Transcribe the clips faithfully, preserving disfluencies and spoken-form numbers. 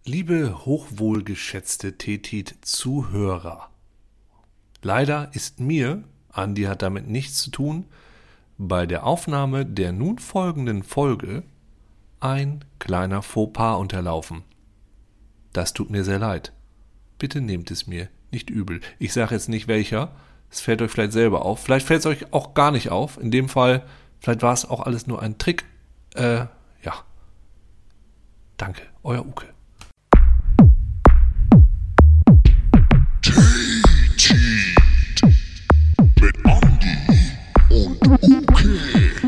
Liebe hochwohlgeschätzte Tetit-Zuhörer, leider ist mir, Andi hat damit nichts zu tun, bei der Aufnahme der nun folgenden Folge ein kleiner Fauxpas unterlaufen. Das tut mir sehr leid. Bitte nehmt es mir nicht übel. Ich sage jetzt nicht welcher, es fällt euch vielleicht selber auf. Vielleicht fällt es euch auch gar nicht auf. In dem Fall, vielleicht war es auch alles nur ein Trick. Äh, ja. Danke, euer Uke. Mit Andi und Uke.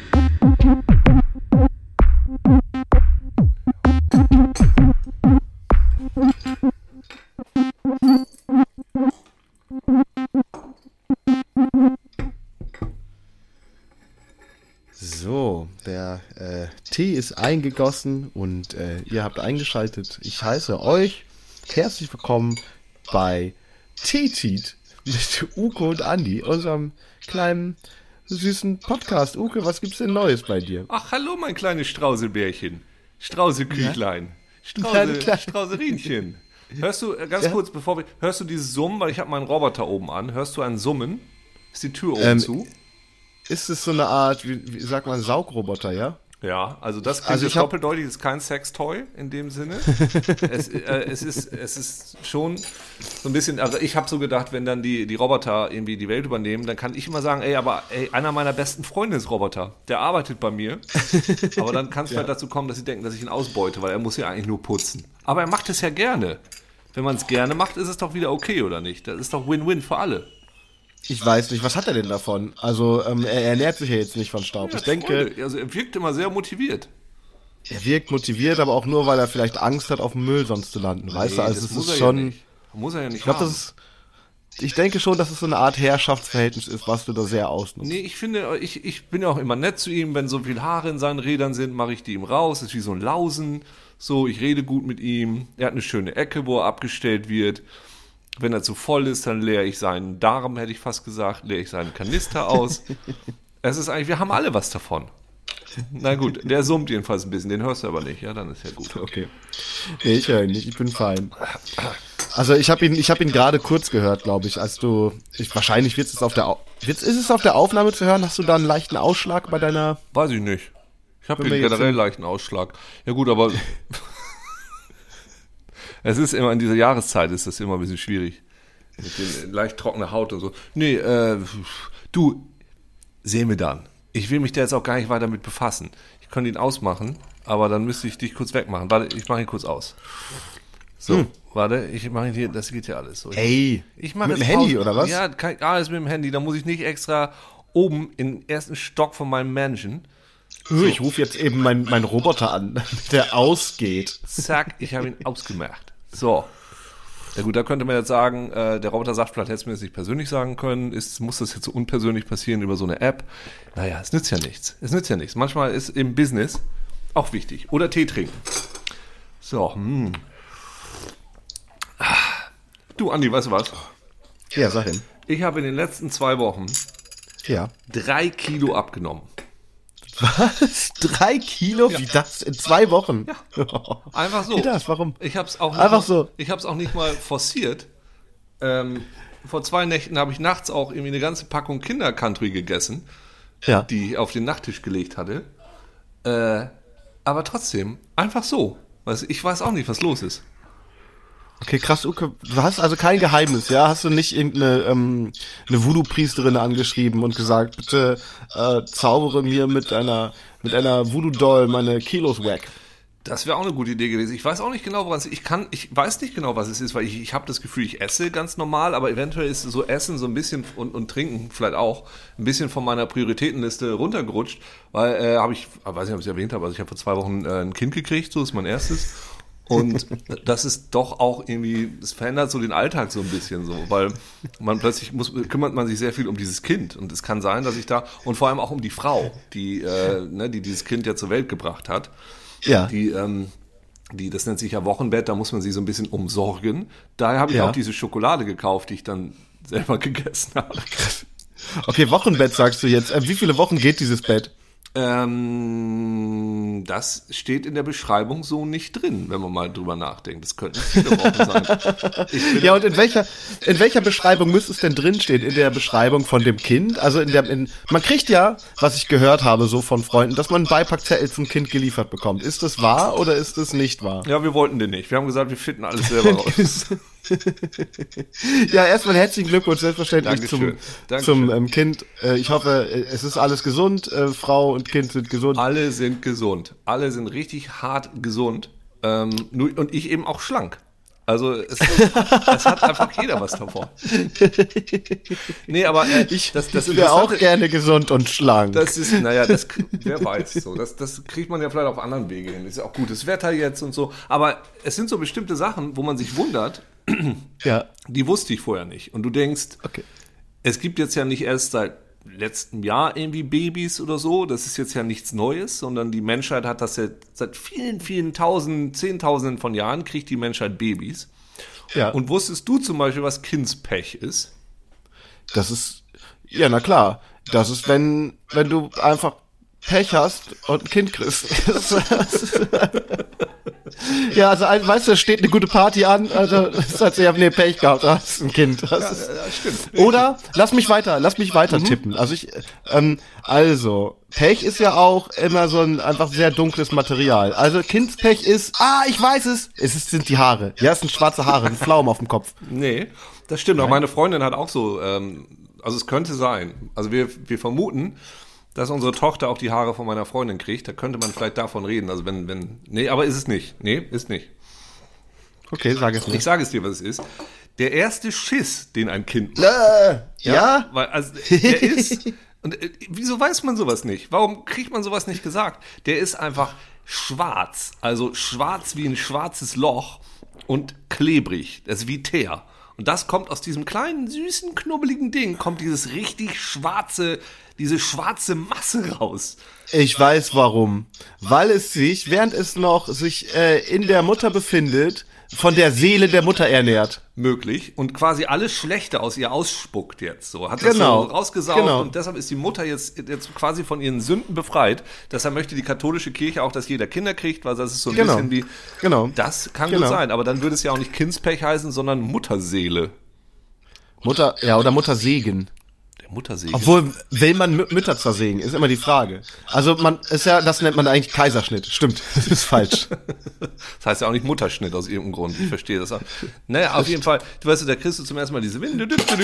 So, der äh, Tee ist eingegossen und äh, ihr habt eingeschaltet. Ich heiße euch herzlich willkommen bei Tetit mit Uke und Andi, unserem kleinen, süßen Podcast. Uke, was gibt's denn Neues bei dir? Ach, hallo, mein kleines Straußelbärchen. Straußelküchlein. Kleine, Strauße, kleine. Straußerinchen. Hörst du, äh, ganz Ja? kurz, bevor wir, hörst du dieses Summen, weil ich habe meinen Roboter oben an. Hörst du ein Summen? Ist die Tür oben Ähm, zu? Ist es so eine Art, wie, wie sagt man, Saugroboter, ja? Ja, also das klingt Also jetzt ich hab- doppeldeutig, ist kein Sextoy in dem Sinne. es, äh, es, ist, es ist schon so ein bisschen, also ich habe so gedacht, wenn dann die, die Roboter irgendwie die Welt übernehmen, dann kann ich immer sagen, ey, aber ey, einer meiner besten Freunde ist Roboter, der arbeitet bei mir. Aber dann kann es vielleicht dazu kommen, dass sie denken, dass ich ihn ausbeute, weil er muss ja eigentlich nur putzen. Aber er macht es ja gerne. Wenn man es gerne macht, ist es doch wieder okay, oder nicht? Das ist doch Win-Win für alle. Ich weiß nicht, was hat er denn davon? Also, ähm, er ernährt sich ja jetzt nicht von Staub. Ich denke, Freunde, also er wirkt immer sehr motiviert. er wirkt motiviert, aber auch nur, weil er vielleicht Angst hat, auf dem Müll sonst zu landen. Weißt du, Nee, also das es muss ist er schon... ja nicht. Muss er ja nicht Ich glaube, haben. das ist... Ich denke schon, dass es so eine Art Herrschaftsverhältnis ist, was du da sehr ausnutzt. Nee, ich finde, ich, ich bin ja auch immer nett zu ihm. Wenn so viel Haare in seinen Rädern sind, mache ich die ihm raus. Das ist wie so ein Lausen. So, ich rede gut mit ihm. Er hat eine schöne Ecke, wo er abgestellt wird. Wenn er zu voll ist, dann leere ich seinen Darm, hätte ich fast gesagt, leere ich seinen Kanister aus. Es ist eigentlich, wir haben alle was davon. Na gut, der summt jedenfalls ein bisschen, den hörst du aber nicht. Ja, dann ist ja gut. Okay. Nee, ich höre ihn nicht, ich bin fein. Also ich habe ihn, ich habe ihn gerade kurz gehört, glaube ich, als du... Ich, wahrscheinlich wird es auf der... Au- Wird's, ist es auf der Aufnahme zu hören? Hast du da einen leichten Ausschlag bei deiner... Weiß ich nicht. Ich habe Wenn den wir jetzt generell im- leichten Ausschlag. Ja gut, aber es ist immer in dieser Jahreszeit ist das immer ein bisschen schwierig. Mit den leicht trockener Haut und so. Nee, äh, du, sehen wir dann. Ich will mich da jetzt auch gar nicht weiter mit befassen. Ich könnte ihn ausmachen, aber dann müsste ich dich kurz wegmachen. Warte, ich mache ihn kurz aus. So, Hm. warte, ich mache ihn hier, das geht ja alles so. Ey, Ich mache mit dem jetzt Handy, Pause. oder was? Ja, kein, alles mit dem Handy. Da muss ich nicht extra oben im ersten Stock von meinem Mansion. So. Ich rufe jetzt eben meinen mein Roboter an, damit der ausgeht. Zack, ich habe ihn ausgemacht. So. Ja gut, da könnte man jetzt sagen, äh, der Roboter sagt, vielleicht hättest du mir das nicht persönlich sagen können. Ist, muss das jetzt so unpersönlich passieren über so eine App? Naja, es nützt ja nichts. Es nützt ja nichts. Manchmal ist im Business auch wichtig. Oder Tee trinken. So, hm. Du, Andi, weißt du was? Ja, sag hin. Ich habe in den letzten zwei Wochen Ja. drei Kilo abgenommen. Was? Drei Kilo? Wie das? In zwei Wochen? Ja. Einfach so. Wie das? Warum? Ich habe es auch nicht Einfach mal, so. Ich habe es auch nicht mal forciert. Ähm, vor zwei Nächten habe ich nachts auch irgendwie eine ganze Packung Kinder-Country gegessen, Ja. die ich auf den Nachttisch gelegt hatte. Äh, aber trotzdem, einfach so. Weißt du, ich weiß auch nicht, was los ist. Okay, krass, Uke. Du hast also kein Geheimnis, ja? Hast du nicht irgendeine ähm, eine Voodoo-Priesterin angeschrieben und gesagt, bitte äh, zaubere mir mit einer mit einer Voodoo-Doll meine Kilos weg? Das wäre auch eine gute Idee gewesen. Ich weiß auch nicht genau, woran es ist. Ich kann, ich weiß nicht genau, was es ist, weil ich, ich habe das Gefühl, ich esse ganz normal, aber eventuell ist so Essen so ein bisschen und, und Trinken vielleicht auch ein bisschen von meiner Prioritätenliste runtergerutscht, weil äh, habe ich, ich weiß nicht, ob ich es erwähnt habe, also ich habe vor zwei Wochen äh, ein Kind gekriegt, so ist mein erstes. Und das ist doch auch irgendwie, es verändert so den Alltag so ein bisschen so, weil man plötzlich muss, kümmert man sich sehr viel um dieses Kind und es kann sein, dass ich da, und vor allem auch um die Frau, die, äh, ne, die dieses Kind ja zur Welt gebracht hat, Ja. die, ähm, die, das nennt sich ja Wochenbett, da muss man sie so ein bisschen umsorgen. Daher habe ich Ja. auch diese Schokolade gekauft, die ich dann selber gegessen habe. Okay, Wochenbett sagst du jetzt. Äh, wie viele Wochen geht dieses Bett? Ähm, das steht in der Beschreibung so nicht drin, wenn man mal drüber nachdenkt. Das könnten viele Wochen sein. Ich bin Ja, und in welcher, in welcher Beschreibung müsste es denn drinstehen? In der Beschreibung von dem Kind? Also in der, in, man kriegt ja, was ich gehört habe, so von Freunden, dass man einen Beipackzettel zum Kind geliefert bekommt. Ist das wahr oder ist das nicht wahr? ja, wir wollten den nicht. Wir haben gesagt, wir finden alles selber raus. Ja, erstmal herzlichen Glückwunsch, selbstverständlich Dankeschön. zum, Dankeschön. zum ähm, Kind. Äh, ich hoffe, äh, es ist alles gesund. Äh, Frau und Kind sind gesund. Alle sind gesund. Alle sind richtig hart gesund. Ähm, nur, und ich eben auch schlank. Also es, es hat einfach jeder was davon. Nee, aber äh, Ich, das, das ich wäre auch Interessante- gerne gesund und schlank. Das ist, naja, das, wer weiß, so. Das, das kriegt man ja vielleicht auf anderen Wege hin. Ist ja auch gutes Wetter jetzt und so. Aber es sind so bestimmte Sachen, wo man sich wundert, Ja, die wusste ich vorher nicht. Und du denkst, okay. es gibt jetzt ja nicht erst seit letztem Jahr irgendwie Babys oder so. Das ist jetzt ja nichts Neues, sondern die Menschheit hat das ja seit vielen, vielen Tausenden, Zehntausenden von Jahren kriegt die Menschheit Babys. Ja, Und wusstest du zum Beispiel, was Kindspech ist? das ist, ja, na klar. Das ist, wenn, wenn du einfach Pech hast und ein Kind kriegst. Ja, also, ein- weißt du, da steht eine gute Party an, also, das hat sie ja, nee, Pech gehabt, da hast ein Kind. Das ist, Ja, stimmt. oder, lass mich weiter, lass mich weiter tippen. Also ich, ähm, also, Pech ist ja auch immer so ein einfach sehr dunkles Material. Also Kindspech ist, ah, ich weiß es, es ist, sind die Haare. Ja, es sind schwarze Haare, ein Pflaum auf dem Kopf. Nee, das stimmt. Auch meine Freundin hat auch so, ähm, also es könnte sein. Also wir, wir vermuten, dass unsere Tochter auch die Haare von meiner Freundin kriegt. Da könnte man vielleicht davon reden. Also wenn, wenn, nee, aber ist es nicht. Nee, ist nicht. Okay, sag es Ich nicht. sage es dir, was es ist. Der erste Schiss, den ein Kind macht. Äh, ja? Weil, also, der ist, und äh, wieso weiß man sowas nicht? Warum kriegt man sowas nicht gesagt? Der ist einfach schwarz. Also schwarz wie ein schwarzes Loch und klebrig. Das ist wie Teer. Und das kommt aus diesem kleinen, süßen, knubbeligen Ding, kommt dieses richtig schwarze, diese schwarze Masse raus. Ich weiß warum. Weil es sich, während es noch sich äh, in der Mutter befindet, von der Seele der Mutter ernährt. Möglich. Und quasi alles Schlechte aus ihr ausspuckt jetzt so. Hat das Genau. so rausgesaugt Genau. und deshalb ist die Mutter jetzt, jetzt quasi von ihren Sünden befreit. Deshalb möchte die katholische Kirche auch, dass jeder Kinder kriegt, weil das ist so ein Genau. bisschen wie, Genau. das kann Genau. gut sein, aber dann würde es ja auch nicht Kindspech heißen, sondern Mutterseele. Mutter, ja, oder Muttersegen. Der Muttersegen. Obwohl, will man Mü- Mütter zersägen, ist immer die Frage. Also man ist ja, das nennt man eigentlich Kaiserschnitt. Stimmt, das ist falsch. Das heißt ja auch nicht Mutterschnitt aus irgendeinem Grund. Ich verstehe das auch. Naja, auf jeden Fall, du weißt, da kriegst du zum ersten Mal diese Winde.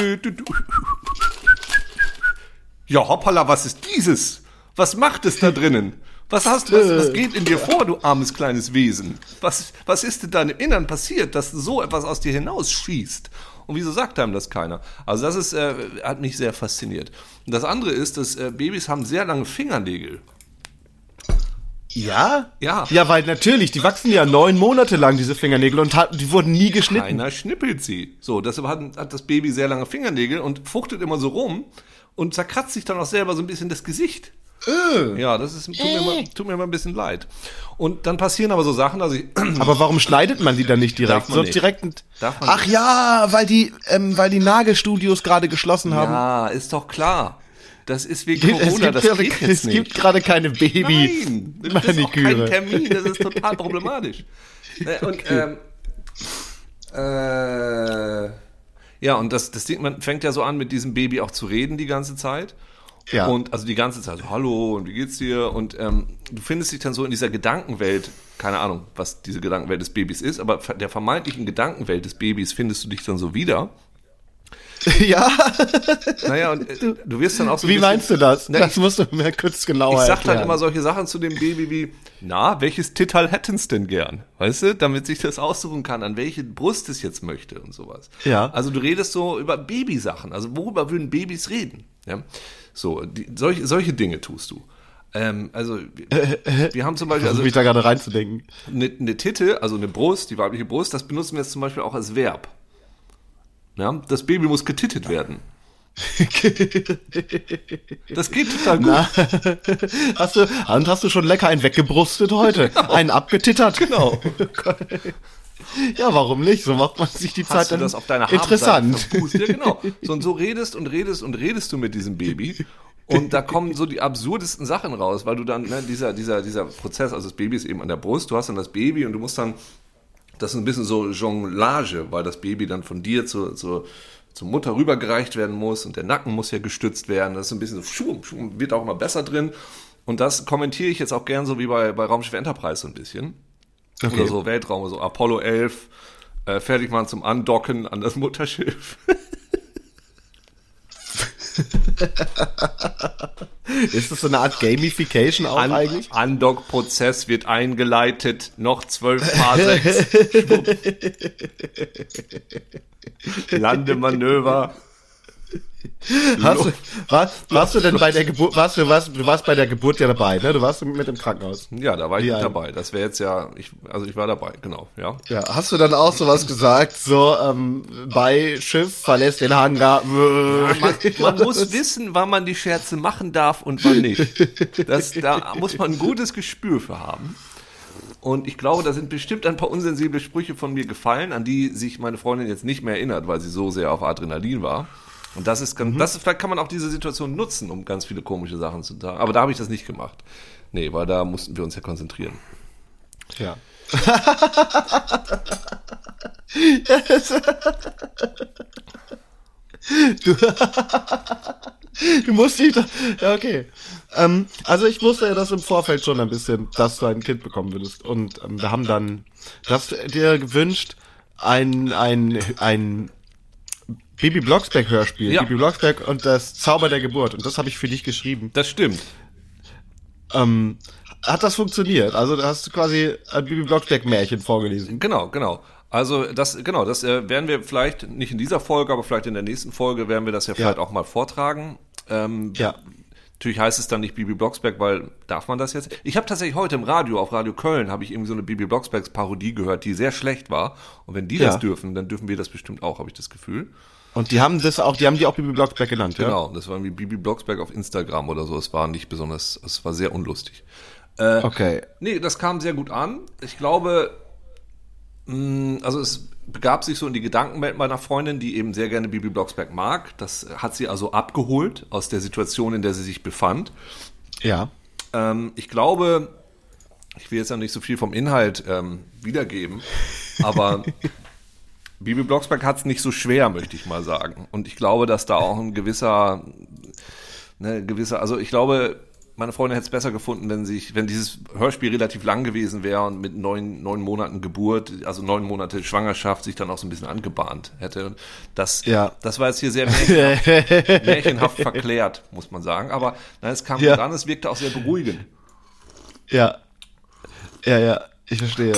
Ja, hoppala, was ist dieses? Was macht es da drinnen? Was hast du, was, was geht in dir vor, du armes kleines Wesen? Was, was ist denn da im Innern passiert, dass so etwas aus dir hinausschießt? Und wieso sagt einem das keiner? Also das ist, äh, hat mich sehr fasziniert. Und das andere ist, dass äh, Babys haben sehr lange Fingernägel. Ja? Ja. Ja, weil natürlich, die wachsen ja neun Monate lang, diese Fingernägel, und hat, die wurden nie geschnitten. Keiner schnippelt sie. So, deshalb hat, hat das Baby sehr lange Fingernägel und fuchtelt immer so rum und zerkratzt sich dann auch selber so ein bisschen das Gesicht. Ja, das ist, tut, mir mal, tut mir mal ein bisschen leid. Und dann passieren aber so Sachen, also ich, Aber warum schneidet man die dann nicht direkt? Darf man so nicht. direkt ein, Darf man Ach nicht. ja, weil die, ähm, weil die Nagelstudios gerade geschlossen haben. ja, ist doch klar. Das ist wegen es Corona, gibt, das gerade- geht es jetzt gibt nicht. gerade keine Nein, das ist auch kein Baby-Maniküre. Termin, das ist total problematisch. Ne, Und, ähm, äh, ja, und das, das Ding, man fängt ja so an, mit diesem Baby auch zu reden die ganze Zeit. Ja. Und also die ganze Zeit so, hallo und wie geht's dir? Und ähm, du findest dich dann so in dieser Gedankenwelt, keine Ahnung, was diese Gedankenwelt des Babys ist, aber der vermeintlichen Gedankenwelt des Babys findest du dich dann so wieder. Ja, Naja, und äh, du wirst dann auch so ein wie bisschen- meinst du das? Na, Das musst du mir kurz genauer Ich sag erklären. dann immer solche Sachen zu dem Baby wie, na, welches Tittal hätten's denn gern? Weißt du, damit sich das aussuchen kann, an welche Brust es jetzt möchte und sowas. Ja. Also du redest so über Babysachen, also worüber würden Babys reden? Ja. So, die, solche, solche Dinge tust du. Ähm, also, wir, wir haben zum Beispiel, Versuch also mich da gerade reinzudenken. eine, eine Titte, also eine Brust, die weibliche Brust, das benutzen wir jetzt zum Beispiel auch als Verb. Ja, das Baby muss getittet werden. Das geht total gut. Na, hast du, und hast du schon lecker einen weggebrustet heute? Einen abgetittert? Genau. Ja, warum nicht? So macht man sich die Hast Zeit du dann das auf deiner interessant. Habenseite verpust? Ja, genau. So, und so redest und redest und redest du mit diesem Baby. Und da kommen so die absurdesten Sachen raus, weil du dann, ne, dieser, dieser, dieser Prozess, also das Baby ist eben an der Brust, du hast dann das Baby und du musst dann, das ist ein bisschen so Jonglage, weil das Baby dann von dir zu, zu, zur Mutter rübergereicht werden muss und der Nacken muss ja gestützt werden, das ist ein bisschen so, schum, schum, wird auch immer besser drin. Und das kommentiere ich jetzt auch gern so wie bei, bei Raumschiff Enterprise so ein bisschen. Okay. Oder so Weltraum, so Apollo elf, äh, fertig machen zum Andocken an das Mutterschiff. Ist das so eine Art Gamification auch An, eigentlich? Andock-Prozess wird eingeleitet, noch zwölf Parsecs. Landemanöver. Hast du, war, warst du denn bei der Geburt, warst du, warst, du warst bei der Geburt ja dabei, ne? Du warst mit im Krankenhaus. Ja, da war ich Wie mit ein- dabei. Das wäre jetzt ja, ich, also ich war dabei, genau, ja. Ja, hast du dann auch sowas gesagt, so, ähm, bei Schiff verlässt den Hangar. Man, man muss wissen, wann man die Scherze machen darf und wann nicht. Das, da muss man ein gutes Gespür für haben. Und ich glaube, da sind bestimmt ein paar unsensible Sprüche von mir gefallen, an die sich meine Freundin jetzt nicht mehr erinnert, weil sie so sehr auf Adrenalin war. Und das ist, ganz, das ist, vielleicht kann man auch diese Situation nutzen, um ganz viele komische Sachen zu sagen. Aber da habe ich das nicht gemacht. Nee, weil da mussten wir uns ja konzentrieren. Ja. du, du musst dich da, ja, okay. Ähm, also ich wusste ja das im Vorfeld schon ein bisschen, dass du ein Kind bekommen würdest. Und ähm, wir haben dann, du hast dir gewünscht, ein, ein, ein Bibi Blocksberg Hörspiel. Ja. Bibi Blocksberg und das Zauber der Geburt. Und das habe ich für dich geschrieben. Das stimmt. Ähm, hat das funktioniert? Also da hast du quasi ein Bibi Blocksberg Märchen vorgelesen. Genau, genau. Also das, genau, das äh, werden wir vielleicht nicht in dieser Folge, aber vielleicht in der nächsten Folge werden wir das ja, Ja. vielleicht auch mal vortragen. Ähm, Ja. Natürlich heißt es dann nicht Bibi Blocksberg, weil darf man das jetzt? Ich habe tatsächlich heute im Radio, auf Radio Köln, habe ich irgendwie so eine Bibi Blocksbergs Parodie gehört, die sehr schlecht war. Und wenn die Ja. das dürfen, dann dürfen wir das bestimmt auch, habe ich das Gefühl. Und die haben das auch, die haben die auch Bibi Blocksberg genannt, ja? Genau, das war wie Bibi Blocksberg auf Instagram oder so. Es war nicht besonders, es war sehr unlustig. Äh, Okay. Nee, das kam sehr gut an. Ich glaube, mh, also es begab sich so in die Gedankenwelt meiner Freundin, die eben sehr gerne Bibi Blocksberg mag. Das hat sie also abgeholt aus der Situation, in der sie sich befand. Ja. Ähm, ich glaube, ich will jetzt ja nicht so viel vom Inhalt ähm, wiedergeben, aber Bibi Blocksberg hat es nicht so schwer, möchte ich mal sagen. Und ich glaube, dass da auch ein gewisser, ne, gewisser, also ich glaube, meine Freundin hätte es besser gefunden, wenn sich, wenn dieses Hörspiel relativ lang gewesen wäre und mit neun, neun Monaten Geburt, also neun Monate Schwangerschaft, sich dann auch so ein bisschen angebahnt hätte. Und das, Ja. das war jetzt hier sehr märchenhaft, märchenhaft verklärt, muss man sagen. Aber nein, es kam Ja. gut an, es wirkte auch sehr beruhigend. Ja. Ja, ja, ich verstehe.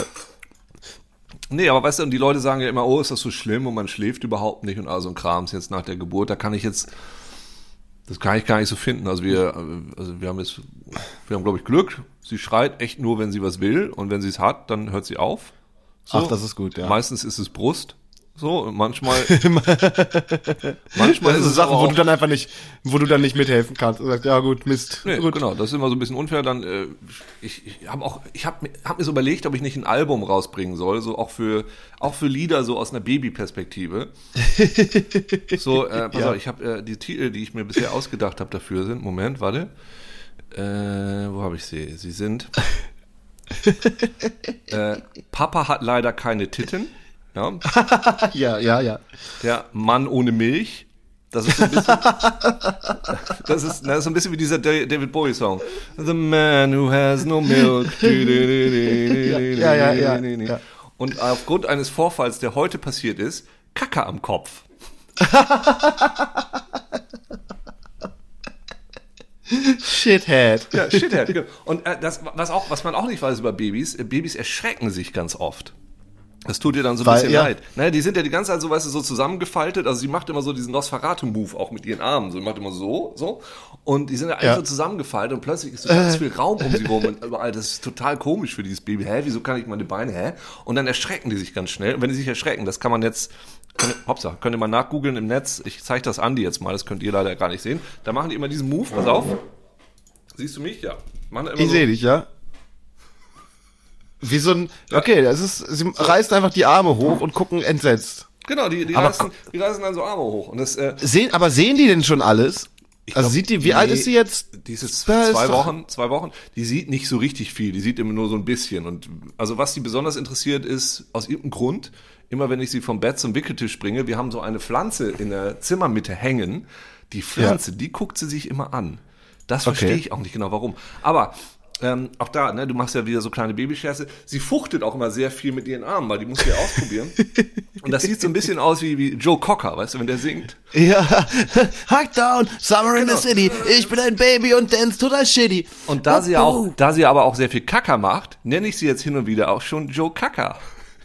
Nee, aber weißt du, und die Leute sagen ja immer, oh, ist das so schlimm und man schläft überhaupt nicht und all so ein Krams jetzt nach der Geburt. Da kann ich jetzt, das kann ich gar nicht so finden. Also wir, also wir haben jetzt, wir haben glaube ich Glück. Sie schreit echt nur, wenn sie was will und wenn sie es hat, dann hört sie auf. So. Ach, das ist gut, ja. Meistens ist es Brust. So, und manchmal, manchmal Das ist ist es Sachen, aber wo auch, du dann einfach nicht, wo du dann nicht mithelfen kannst. Und sagst, ja gut, Mist. nee, gut. genau, das ist immer so ein bisschen unfair. Dann, äh, ich, ich habe auch, ich habe hab mir so überlegt, ob ich nicht ein Album rausbringen soll, so auch für, auch für Lieder so aus einer Babyperspektive. So, äh, pass Ja. auf, ich habe äh, die Titel, die ich mir bisher ausgedacht habe, dafür sind. Moment, warte. Äh, wo habe ich sie? Sie sind. äh, Papa hat leider keine Titten. Ja. Ja, ja, ja. Der Mann ohne Milch. Das ist so ein bisschen, das ist, das ist so ein bisschen wie dieser David Bowie Song. The man who has no milk. Ja, ja, ja, ja. Und aufgrund eines Vorfalls, der heute passiert ist, Kacke am Kopf. Shithead. Ja, Shithead. Genau. Und äh, das, was auch, was man auch nicht weiß über Babys, äh, Babys erschrecken sich ganz oft. Das tut ihr dann so ein Weil, bisschen ja. leid. Naja, die sind ja die ganze Zeit so, weißt du, so zusammengefaltet. Also sie macht immer so diesen Nosferatu-Move auch mit ihren Armen. So, sie macht immer so, so. Und die sind ja eigentlich Ja. so zusammengefaltet und plötzlich ist so ganz viel Raum um sie rum und überall. Das ist total komisch für dieses Baby. Hä, wieso kann ich meine Beine, hä? Und dann erschrecken die sich ganz schnell. Und wenn die sich erschrecken, das kann man jetzt, könnt ihr, hoppsa, könnt ihr mal nachgoogeln im Netz. Ich zeige das Andi jetzt mal, das könnt ihr leider gar nicht sehen. Da machen die immer diesen Move, pass auf. Siehst du mich? Ja. Machen immer Ich so. sehe dich, ja. Wie so ein, okay, das ist, sie reißen einfach die Arme hoch und gucken entsetzt. Genau, die, die, Aber reißen, die reißen dann so Arme hoch. Und das, äh, Sehen, aber sehen die denn schon alles? Also glaub, sieht die, wie alt ist sie jetzt? Die ist jetzt Da ist zwei doch- Wochen, zwei Wochen. Die sieht nicht so richtig viel, die sieht immer nur so ein bisschen. Und also was die besonders interessiert ist, aus irgendeinem Grund, immer wenn ich sie vom Bett zum Wickeltisch bringe, wir haben so eine Pflanze in der Zimmermitte hängen. Die Pflanze, die guckt sie sich immer an. Das verstehe Okay. ich auch nicht genau, warum. Aber ähm, auch da, ne, du machst ja wieder so kleine Babyscherze. Sie fuchtet auch immer sehr viel mit ihren Armen, weil die muss sie ja ausprobieren. Und das sieht so ein bisschen aus wie, wie Joe Cocker, weißt du, wenn der singt. Ja, Hack down, Summer in Genau. the City, ich bin ein Baby und dance total shitty. Und da Oh, sie ja auch, oh. da sie aber auch sehr viel Kacker macht, nenne ich sie jetzt hin und wieder auch schon Joe Kacker.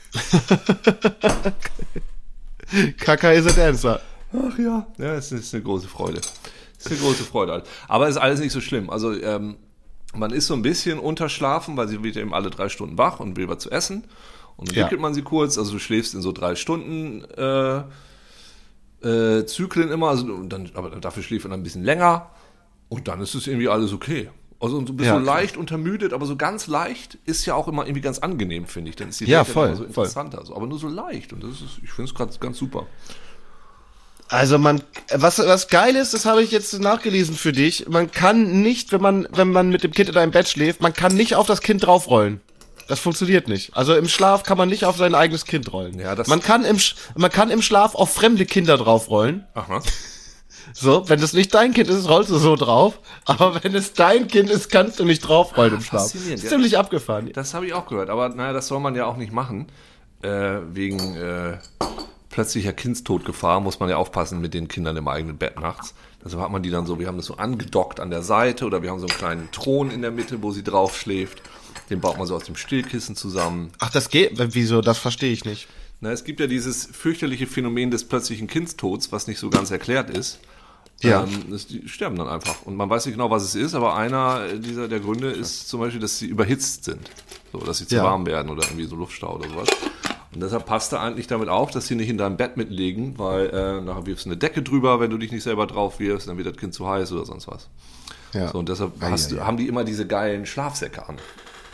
Kaka is a dancer. Ach ja. Ja, es ist eine große Freude. Es ist eine große Freude. Aber es ist alles nicht so schlimm. Also, ähm, man ist so ein bisschen unterschlafen, weil sie wird eben alle drei Stunden wach und will was zu essen. Und dann Ja. wickelt man sie kurz. Also, du schläfst in so drei Stunden, äh, äh, Zyklen immer. Also, und dann, aber dafür schläft man ein bisschen länger. Und dann ist es irgendwie alles okay. Also, und du bist Ja, so klar. leicht untermüdet, aber so ganz leicht ist ja auch immer irgendwie ganz angenehm, finde ich. Dann ist die Ja, Welt dann voll, immer so voll. interessanter. So, aber nur so leicht. Und das ist, ich finde es gerade ganz super. Also man, was, was geil ist, das habe ich jetzt nachgelesen für dich, man kann nicht, wenn man, wenn man mit dem Kind in einem Bett schläft, man kann nicht auf das Kind draufrollen. Das funktioniert nicht. Also im Schlaf kann man nicht auf sein eigenes Kind rollen. Ja, das- man kann im, Sch- man kann im Schlaf auf fremde Kinder draufrollen. Aha. So, wenn es nicht dein Kind ist, rollst du so drauf. Aber wenn es dein Kind ist, kannst du nicht draufrollen im Schlaf. Faszinierend, Ist ja. ziemlich abgefahren. Das habe ich auch gehört, aber naja, das soll man ja auch nicht machen. Äh, wegen äh, plötzlicher Kindstodgefahr muss man ja aufpassen mit den Kindern im eigenen Bett nachts. Deshalb hat man die dann so, wir haben das so angedockt an der Seite oder wir haben so einen kleinen Thron in der Mitte, wo sie drauf schläft. Den baut man so aus dem Stillkissen zusammen. Ach, das geht, wieso, das verstehe ich nicht. Na, es gibt ja dieses fürchterliche Phänomen des plötzlichen Kindstods, was nicht so ganz erklärt ist. Ja. Ähm, das, die sterben dann einfach. Und man weiß nicht genau, was es ist, aber einer dieser der Gründe ist zum Beispiel, dass sie überhitzt sind. So, dass sie zu Ja. warm werden oder irgendwie so Luftstau oder sowas. Und deshalb passt da eigentlich damit auf, dass sie nicht in deinem Bett mitlegen, weil äh, nachher wirfst du eine Decke drüber, wenn du dich nicht selber drauf wirfst, dann wird das Kind zu heiß oder sonst was. Ja. So, und deshalb Ei, hast ei, du, ei. haben die immer diese geilen Schlafsäcke an.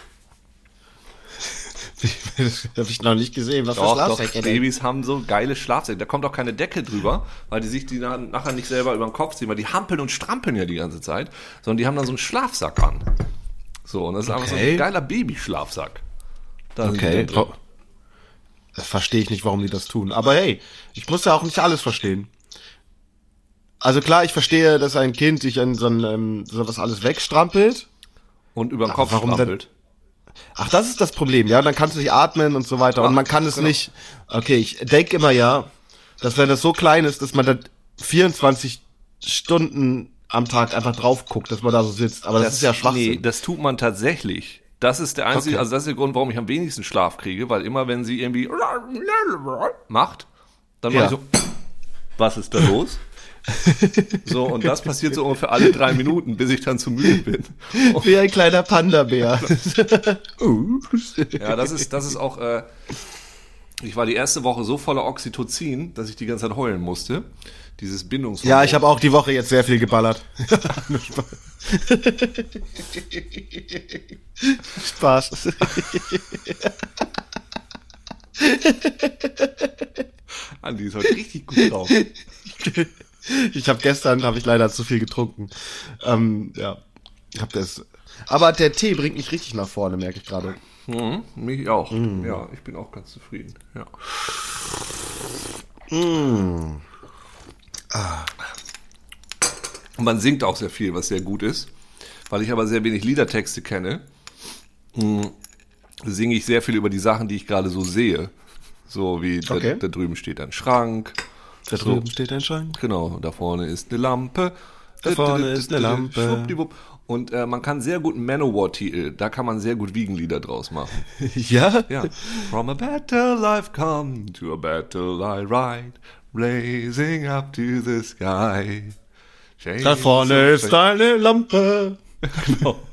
Das habe ich noch nicht gesehen. Was Doch, für doch, Schlafsäcke denn? Babys haben so geile Schlafsäcke. Da kommt auch keine Decke drüber, weil die sich die na- nachher nicht selber über den Kopf ziehen, weil die hampeln und strampeln ja die ganze Zeit, sondern die haben dann so einen Schlafsack an. So, und das ist einfach so Okay. ein geiler Babyschlafsack. Da sind die Okay, dann drin. oh. Das verstehe ich nicht, warum die das tun. Aber hey, ich muss ja auch nicht alles verstehen. Also klar, ich verstehe, dass ein Kind sich an so ein, ähm, sowas alles wegstrampelt. Und über den Aber Kopf warum denn- strampelt. Ach, das ist das Problem, ja. Dann kannst du nicht atmen und so weiter. Ja, und man kann es genau. nicht. Okay, ich denke immer ja, dass wenn das so klein ist, dass man da vierundzwanzig Stunden am Tag einfach drauf guckt, dass man da so sitzt. Aber das, ist ja Schwachsinn. Nee, das tut man tatsächlich. Das ist der einzige, Okay. also das ist der Grund, warum ich am wenigsten Schlaf kriege, weil immer wenn sie irgendwie macht, dann Ja. mache ich so, was ist da los? So, und das passiert so ungefähr alle drei Minuten, bis ich dann zu müde bin. Wie ein kleiner Panda-Bär. Ja, das ist, das ist auch, äh, ich war die erste Woche so voller Oxytocin, dass ich die ganze Zeit heulen musste. Dieses Bindungshormon. Ja, ich habe auch die Woche jetzt sehr viel geballert. Spaß. Andi ist heute richtig gut drauf. Ich habe gestern, habe ich leider zu viel getrunken. Ähm, ja, ich habe das. Aber der Tee bringt mich richtig nach vorne, merke ich gerade. Mhm, mich auch. Ja, ich bin auch ganz zufrieden. Ja. Und man singt auch sehr viel, was sehr gut ist. Weil ich aber sehr wenig Liedertexte kenne, mh, singe ich sehr viel über die Sachen, die ich gerade so sehe. So wie da, Okay. da drüben steht ein Schrank. Da drüben steht ein Schrank. Genau, und da vorne ist eine Lampe. Da vorne ist eine Lampe. Schwuppdiwupp. Und äh, man kann sehr gut Manowar-Titel, da kann man sehr gut Wiegenlieder draus machen. Ja? Ja. From a better life come to a better life ride, blazing up to the sky. Da vorne ist eine Lampe. Genau.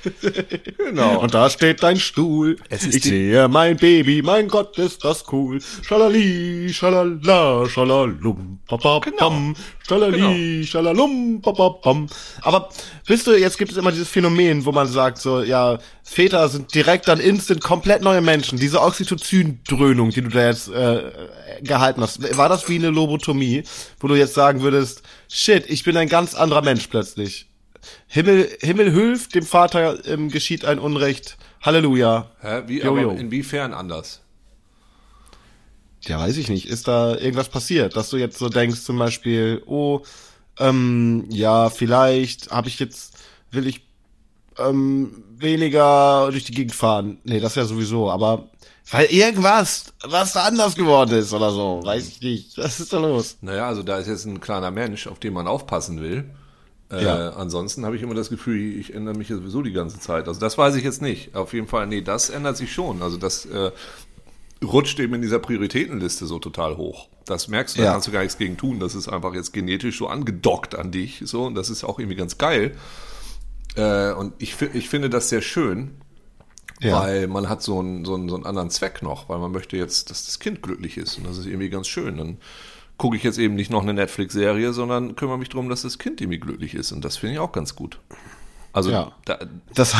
Genau. Und da steht dein Stuhl. Es ist Ich die- sehe mein Baby, mein Gott, ist das cool. Schalali, schalala, schalalum, papapam. Genau. Schalali, schalalum, papapam. Aber wisst du, jetzt gibt es immer dieses Phänomen, wo man sagt so, ja, Väter sind direkt dann instant komplett neue Menschen. Diese Oxytocin-Dröhnung, die du da jetzt äh, gehalten hast, war das wie eine Lobotomie, wo du jetzt sagen würdest, shit, ich bin ein ganz anderer Mensch plötzlich. Himmel, Himmel hilft, dem Vater ähm, geschieht ein Unrecht. Halleluja. Hä? Wie, Jo, aber jo. inwiefern anders? Ja, weiß ich nicht. Ist da irgendwas passiert, dass du jetzt so denkst, zum Beispiel, oh, ähm, ja, vielleicht habe ich jetzt, will ich ähm, weniger durch die Gegend fahren. Nee, das ja sowieso, aber weil irgendwas, was da anders geworden ist oder so, weiß ich nicht. Was ist da los? Naja, also da ist jetzt ein kleiner Mensch, auf den man aufpassen will. Äh, Ja. Ansonsten habe ich immer das Gefühl, ich ändere mich ja sowieso die ganze Zeit. Also das weiß ich jetzt nicht. Auf jeden Fall, nee, das ändert sich schon. Also das äh, rutscht eben in dieser Prioritätenliste so total hoch. Das merkst du, da Ja. kannst du gar nichts gegen tun. Das ist einfach jetzt genetisch so angedockt an dich. So, und das ist auch irgendwie ganz geil. Äh, und ich, fi- ich finde das sehr schön, Ja. weil man hat so einen, so, einen, so einen anderen Zweck noch, weil man möchte jetzt, dass das Kind glücklich ist. Und das ist irgendwie ganz schön. Dann gucke ich jetzt eben nicht noch eine Netflix-Serie, sondern kümmere mich darum, dass das Kind irgendwie glücklich ist. Und das finde ich auch ganz gut. Also, Ja. da, Das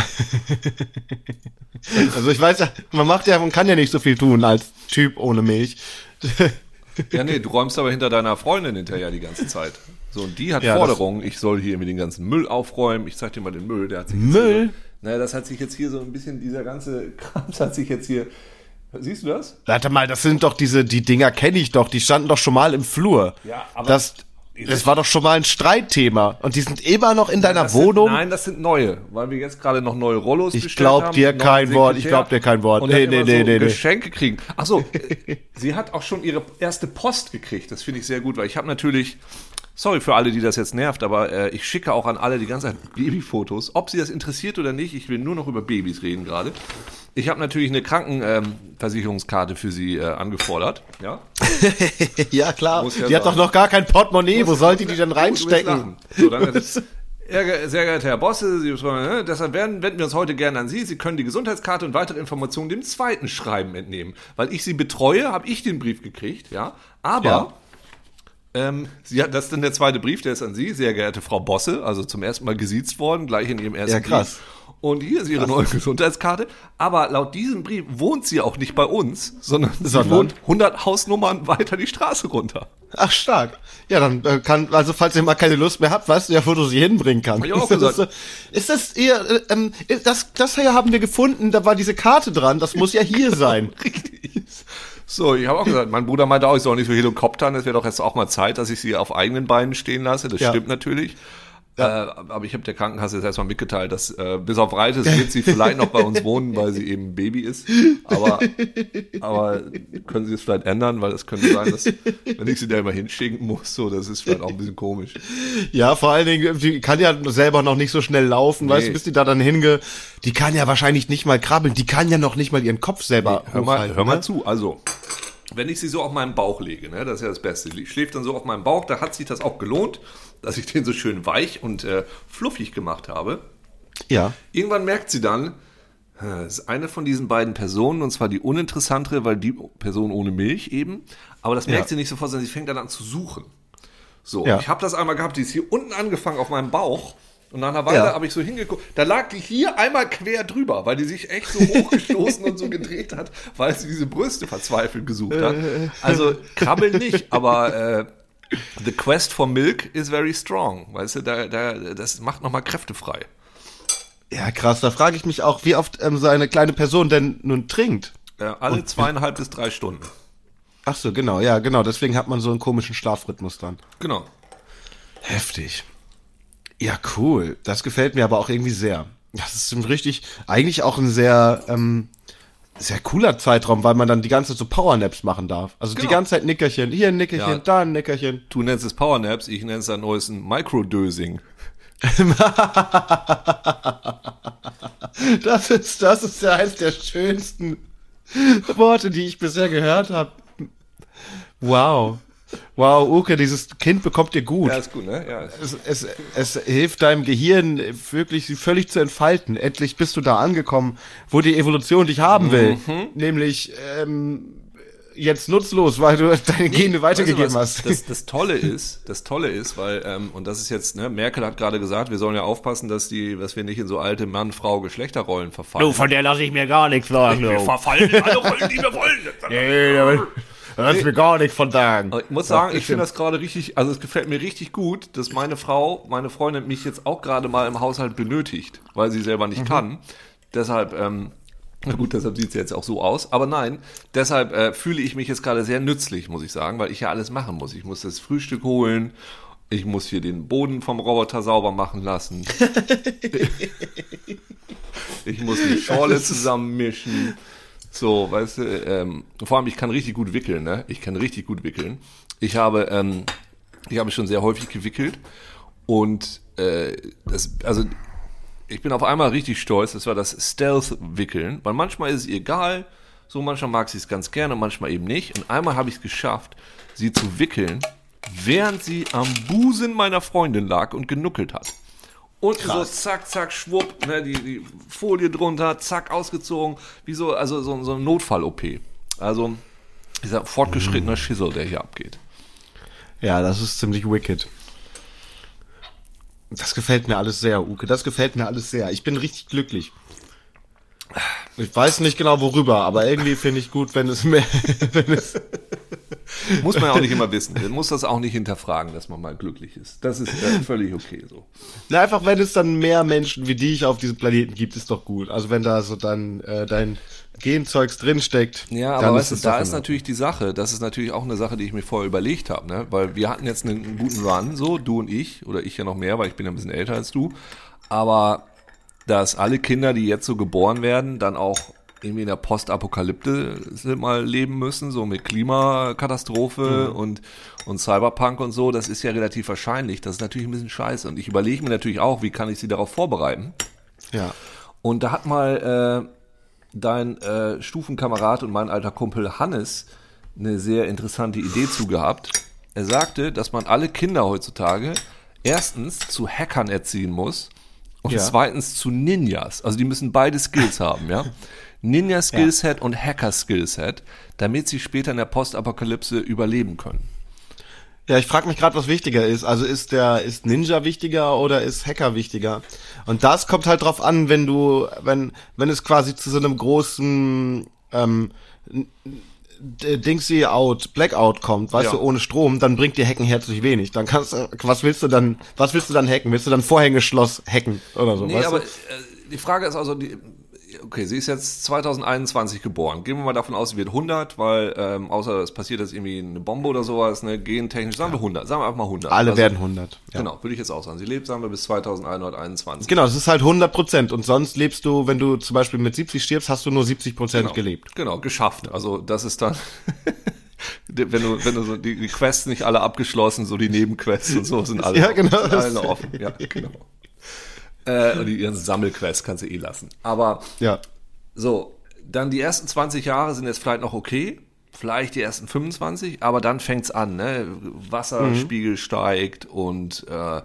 also ich weiß ja, man macht ja, man kann ja nicht so viel tun als Typ ohne Milch. ja, nee, du räumst aber hinter deiner Freundin hinterher die ganze Zeit. So, und die hat Ja, das- Forderungen, ich soll hier irgendwie den ganzen Müll aufräumen. Ich zeig dir mal den Müll, der hat sich Müll? Hier so, naja, das hat sich jetzt hier so ein bisschen, dieser ganze Krams hat sich jetzt hier, siehst du das? Warte mal, das sind doch diese, die Dinger kenne ich doch, die standen doch schon mal im Flur. Ja, aber- das, das war doch schon mal ein Streitthema. Und die sind immer noch in deiner Das Wohnung. Sind, nein, das sind neue, weil wir jetzt gerade noch neue Rollos Ich bestellt glaub haben. dir neuen kein Wort, ich Sekretär. glaub dir kein Wort. Und Nee, dann nee, immer nee, so nee, nee. Geschenke kriegen. Ach so, äh, sie hat auch schon ihre erste Post gekriegt. Das finde ich sehr gut, weil ich habe natürlich, sorry für alle, die das jetzt nervt, aber äh, ich schicke auch an alle die ganze Zeit Babyfotos. Ob sie das interessiert oder nicht, ich will nur noch über Babys reden gerade. Ich habe natürlich eine Krankenversicherungskarte für sie äh, angefordert. Ja. Ja, klar. Muss ja die hat sagen. doch noch gar kein Portemonnaie. Wo soll die die denn Du wirst reinstecken? lachen. So, dann hat es, Sehr sehr geehrter Herr Bosse, Sie, äh, deshalb werden, wenden wir uns heute gerne an Sie. Sie können die Gesundheitskarte und weitere Informationen dem zweiten Schreiben entnehmen. Weil ich Sie betreue, habe ich den Brief gekriegt, ja. Aber Ja. ähm, sie hat, das ist dann der zweite Brief, der ist an Sie, sehr geehrte Frau Bosse, also zum ersten Mal gesiezt worden, gleich in Ihrem ersten Ja, krass. Brief. Und hier ist Ihre neue Gesundheitskarte. Aber laut diesem Brief wohnt sie auch nicht bei uns, sondern, sie Sondern? wohnt hundert Hausnummern weiter die Straße runter. Ach, stark. Ja, dann äh, kann, also falls ihr mal keine Lust mehr habt, weißt du ja, wo du sie hinbringen kannst. Hab ich auch ist, das, gesagt. so- ist das ihr, äh, ähm, das, das hier haben wir gefunden, da war diese Karte dran, das muss ja hier sein. Richtig. So, ich habe auch gesagt, mein Bruder meinte auch, ich soll nicht so helikoptern, es wäre doch jetzt auch mal Zeit, dass ich sie auf eigenen Beinen stehen lasse. Das Ja. stimmt natürlich. Äh, aber ich habe der Krankenkasse jetzt erstmal mitgeteilt, dass äh, bis auf Reites wird sie vielleicht noch bei uns wohnen, weil sie eben Baby ist. Aber, aber können sie es vielleicht ändern, weil es könnte sein, dass wenn ich sie da immer hinschicken muss, so, das ist vielleicht auch ein bisschen komisch. Ja, vor allen Dingen, die kann ja selber noch nicht so schnell laufen, weißt du, Nee. bis die da dann hinge, die kann ja wahrscheinlich nicht mal krabbeln, die kann ja noch nicht mal ihren Kopf selber Hör mal, hochhalten, hör mal ne? zu, also, wenn ich sie so auf meinen Bauch lege, ne, das ist ja das Beste, die schläft dann so auf meinem Bauch, da hat sich das auch gelohnt, dass ich den so schön weich und äh, fluffig gemacht habe. Ja. Irgendwann merkt sie dann, äh, es ist eine von diesen beiden Personen, und zwar die uninteressantere, weil die Person ohne Milch eben, aber das merkt Ja. sie nicht sofort, sondern sie fängt dann an zu suchen. So, Ja. ich habe das einmal gehabt, die ist hier unten angefangen auf meinem Bauch. Und nach einer Weile Ja. habe ich so hingeguckt, da lag die hier einmal quer drüber, weil die sich echt so hochgestoßen und so gedreht hat, weil sie diese Brüste verzweifelt gesucht hat. Also krabbeln nicht, aber äh, the quest for milk is very strong. Weißt du, da, da, das macht nochmal Kräfte frei. Ja, krass, da frage ich mich auch, wie oft ähm, so eine kleine Person denn nun trinkt. Äh, alle zweieinhalb bis drei Stunden. Ach so, genau, ja, genau, deswegen hat man so einen komischen Schlafrhythmus dann. Genau. Heftig. Ja, cool. Das gefällt mir aber auch irgendwie sehr. Das ist ein richtig, eigentlich auch ein sehr, ähm, sehr cooler Zeitraum, weil man dann die ganze Zeit so Powernaps machen darf. Also Genau. die ganze Zeit Nickerchen, hier ein Nickerchen, Ja. da ein Nickerchen. Du nennst es Powernaps, ich nenne es seit neuestem Microdosing. Das ist, das ist ja eins der schönsten Worte, die ich bisher gehört habe. Wow. Wow, Uke, dieses Kind bekommt dir gut. Ja, ist gut, ne? Ja. Es, es, es hilft deinem Gehirn wirklich sie völlig zu entfalten. Endlich bist du da angekommen, wo die Evolution dich haben will. Mhm. Nämlich ähm, jetzt nutzlos, weil du deine Gene weitergegeben weißt du was? hast. Das, das Tolle ist, das Tolle ist, weil, ähm, und das ist jetzt, ne, Merkel hat gerade gesagt, wir sollen ja aufpassen, dass die, dass wir nicht in so alte Mann-Frau-Geschlechterrollen verfallen. Du, von der lasse ich mir gar nichts sagen. wir Du. verfallen in alle Rollen, die wir wollen. Nee, da lass ich mir gar nicht von sagen. Aber ich muss sagen, ich finde das gerade richtig, also es gefällt mir richtig gut, dass meine Frau, meine Freundin mich jetzt auch gerade mal im Haushalt benötigt, weil sie selber nicht mhm. kann. Deshalb, ähm, na gut, deshalb sieht es jetzt auch so aus. Aber nein, deshalb äh, fühle ich mich jetzt gerade sehr nützlich, muss ich sagen, weil ich ja alles machen muss. Ich muss das Frühstück holen, ich muss hier den Boden vom Roboter sauber machen lassen. Ich muss die Schorle zusammenmischen. So, weißt du, ähm, vor allem ich kann richtig gut wickeln, ne? Ich kann richtig gut wickeln. Ich habe, ähm, ich habe schon sehr häufig gewickelt und äh, das, also ich bin auf einmal richtig stolz, das war das Stealth-Wickeln, weil manchmal ist es ihr egal, so manchmal mag sie es ganz gerne, manchmal eben nicht. Und einmal habe ich es geschafft, sie zu wickeln, während sie am Busen meiner Freundin lag und genuckelt hat. Und so zack, zack, schwupp, ne, die, die Folie drunter, zack, ausgezogen, wie so, also so, so ein Notfall-O P. Also dieser fortgeschrittener Schissel, der hier abgeht. Ja, das ist ziemlich wicked. Das gefällt mir alles sehr, Uke, das gefällt mir alles sehr. Ich bin richtig glücklich. Ich weiß nicht genau worüber, aber irgendwie finde ich gut, wenn es mehr, wenn es muss man ja auch nicht immer wissen. Man muss das auch nicht hinterfragen, dass man mal glücklich ist. Das ist äh, völlig okay so. Na, einfach, wenn es dann mehr Menschen wie dich auf diesem Planeten gibt, ist doch gut. Also wenn da so dann äh, dein Genzeugs drinsteckt. Ja, aber weißt du, da ist natürlich die Sache, das ist natürlich auch eine Sache, die ich mir vorher überlegt habe, ne? Weil wir hatten jetzt einen guten Run, so, du und ich, oder ich ja noch mehr, weil ich bin ja ein bisschen älter als du. Aber dass alle Kinder, die jetzt so geboren werden, dann auch irgendwie in der Postapokalypse mal leben müssen, so mit Klimakatastrophe mhm. und, und Cyberpunk und so, das ist ja relativ wahrscheinlich. Das ist natürlich ein bisschen scheiße. Und ich überlege mir natürlich auch, wie kann ich sie darauf vorbereiten. Ja. Und da hat mal äh, dein äh, Stufenkamerad und mein alter Kumpel Hannes eine sehr interessante Idee zugehabt. Er sagte, dass man alle Kinder heutzutage erstens zu Hackern erziehen muss, und ja. zweitens zu Ninjas. Also die müssen beide Skills haben, ja. Ninja-Skillset ja. und Hacker-Skillset, damit sie später in der Postapokalypse überleben können. Ja, ich frage mich gerade, was wichtiger ist. Also ist der ist Ninja wichtiger oder ist Hacker wichtiger? Und das kommt halt drauf an, wenn du, wenn wenn es quasi zu so einem großen ähm, Dingsy out, Blackout kommt, weißt ja. du, ohne Strom, dann bringt dir Hacken herzlich wenig. Dann kannst du, was willst du dann, was willst du dann hacken? Willst du dann Vorhängeschloss hacken oder so? Nee, weißt aber du? Äh, die Frage ist also, die, okay, sie ist jetzt zwanzig einundzwanzig geboren. Gehen wir mal davon aus, sie wird hundert, weil ähm, außer es passiert jetzt irgendwie eine Bombe oder sowas, ne, gentechnisch, sagen wir hundert, sagen wir einfach mal hundert. Alle also, werden hundert. Ja. Genau, würde ich jetzt auch sagen. Sie lebt, sagen wir, bis zweitausendeinhunderteinundzwanzig. Genau, das ist halt hundert Prozent. Und sonst lebst du, wenn du zum Beispiel mit siebzig stirbst, hast du nur siebzig Prozent genau, gelebt. Genau, geschafft. Also das ist dann... wenn du, wenn du so die, die Quests nicht alle abgeschlossen, so die Nebenquests und so sind alle, ja, genau, sind alle offen. Ja, genau. Äh, und die ihren Sammelquests kannst du eh lassen. Aber ja. so, dann die ersten zwanzig Jahre sind jetzt vielleicht noch okay, vielleicht die ersten fünfundzwanzig, aber dann fängt's an, ne? Wasserspiegel mhm. steigt und äh,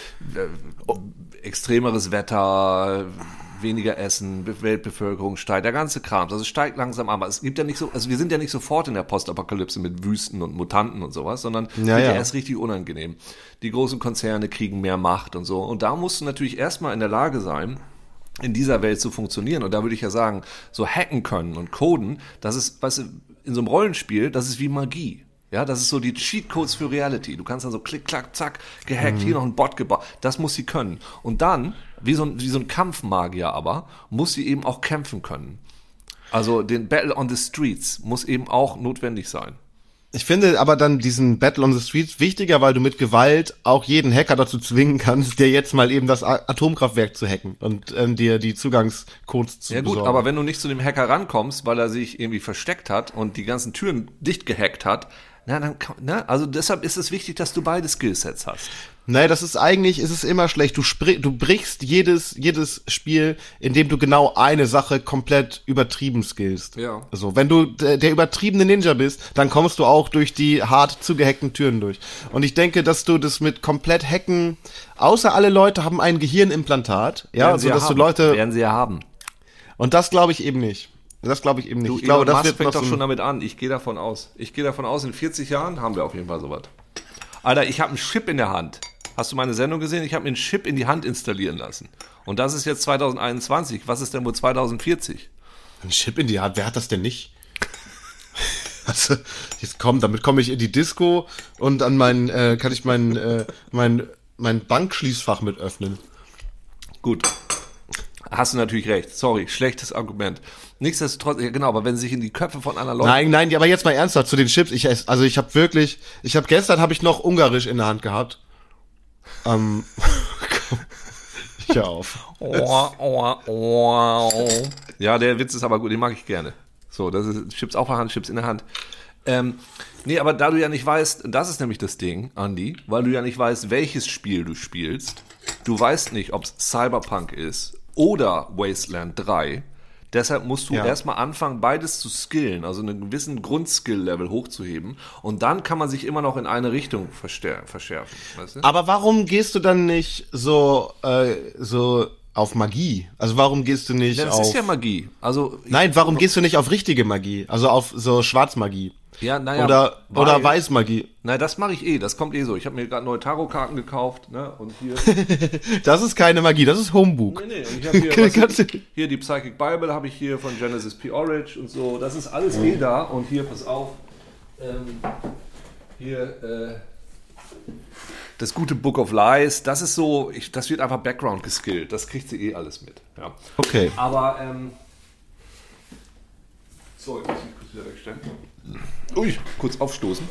extremeres Wetter, weniger Essen, Weltbevölkerung steigt, der ganze Kram. Also es steigt langsam an. Aber es gibt ja nicht so, also wir sind ja nicht sofort in der Postapokalypse mit Wüsten und Mutanten und sowas, sondern ja, wird ja. ja erst richtig unangenehm. Die großen Konzerne kriegen mehr Macht und so. Und da musst du natürlich erstmal in der Lage sein, in dieser Welt zu funktionieren. Und da würde ich ja sagen, so hacken können und coden, das ist, weißt du, in so einem Rollenspiel, das ist wie Magie. Ja, das ist so die Cheatcodes für Reality. Du kannst dann so klick, klack, zack, gehackt, mhm. hier noch ein Bot gebaut. Das muss sie können. Und dann, wie so ein, wie so ein Kampfmagier aber, muss sie eben auch kämpfen können. Also den Battle on the Streets muss eben auch notwendig sein. Ich finde aber dann diesen Battle on the Streets wichtiger, weil du mit Gewalt auch jeden Hacker dazu zwingen kannst, der jetzt mal eben das Atomkraftwerk zu hacken und ähm, dir die Zugangscodes zu Ja gut, besorgen. aber wenn du nicht zu dem Hacker rankommst, weil er sich irgendwie versteckt hat und die ganzen Türen dicht gehackt hat, Na, dann kann, ne? Also deshalb ist es wichtig, dass du beide Skillsets hast. Nein, das ist eigentlich, ist es immer schlecht. Du sprich, du brichst jedes, jedes Spiel, indem du genau eine Sache komplett übertrieben skillst. Ja. So, wenn du der, der übertriebene Ninja bist, dann kommst du auch durch die hart zugehackten Türen durch. Und ich denke, dass du das mit komplett hacken, außer alle Leute haben ein Gehirnimplantat, ja, Werden so sie ja dass haben. du Leute, Werden sie ja haben. und das glaube ich eben nicht. Das glaube ich eben nicht. Du, ich glaube, Elon das Musk wird fängt noch doch so schon ein, damit an. Ich gehe davon aus. Ich gehe davon aus, in vierzig Jahren haben wir auf jeden Fall sowas. Alter, ich habe einen Chip in der Hand. Hast du meine Sendung gesehen? Ich habe mir einen Chip in die Hand installieren lassen. Und das ist jetzt zwanzig einundzwanzig. Was ist denn wohl zwanzig vierzig? ein Chip in die Hand. Wer hat das denn nicht? Also, jetzt komm, damit komme ich in die Disco und an mein, äh, kann ich mein, äh, mein, mein Bankschließfach mit öffnen. Gut. Hast du natürlich recht. Sorry, schlechtes Argument. Nichtsdestotrotz, ja genau, aber wenn sie sich in die Köpfe von anderen Leuten... Nein, nein, aber jetzt mal ernsthaft zu den Chips. Ich ess, also ich habe wirklich, ich habe gestern habe ich noch Ungarisch in der Hand gehabt. Ähm, ich hör auf. Oh, oh, oh. Ja, der Witz ist aber gut, den mag ich gerne. So, das ist Chips auf der Hand, Chips in der Hand. Ähm, nee, aber da du ja nicht weißt, das ist nämlich das Ding, Andi, weil du ja nicht weißt, welches Spiel du spielst. Du weißt nicht, ob es Cyberpunk ist oder Wasteland drei. Deshalb musst du Ja. erstmal anfangen, beides zu skillen, also einen gewissen Grundskill-Level hochzuheben. Und dann kann man sich immer noch in eine Richtung verstär- verschärfen. Weißt du? Aber warum gehst du dann nicht so, äh, so auf Magie? Also warum gehst du nicht Ja, das auf... ist ja Magie. Also, Nein, warum gehst du nicht auf richtige Magie? Also auf so Schwarzmagie? ja, naja, Oder, weil- oder Weißmagie? Nein, das mache ich eh, das kommt eh so. Ich habe mir gerade neue Tarotkarten gekauft, ne? Und hier. Das ist keine Magie, das ist Homebook. Nee, nee, und ich habe hier, Kannst was, du- hier die Psychic Bible habe ich hier von Genesis P. Orridge und so. Das ist alles eh da. Und hier, pass auf, ähm, hier äh, das gute Book of Lies. Das ist so, ich, das wird einfach Background geskillt. Das kriegt sie eh alles mit. Ja. Okay. Aber, ähm, so, jetzt muss ich kurz wieder wegstellen. Ui, kurz aufstoßen.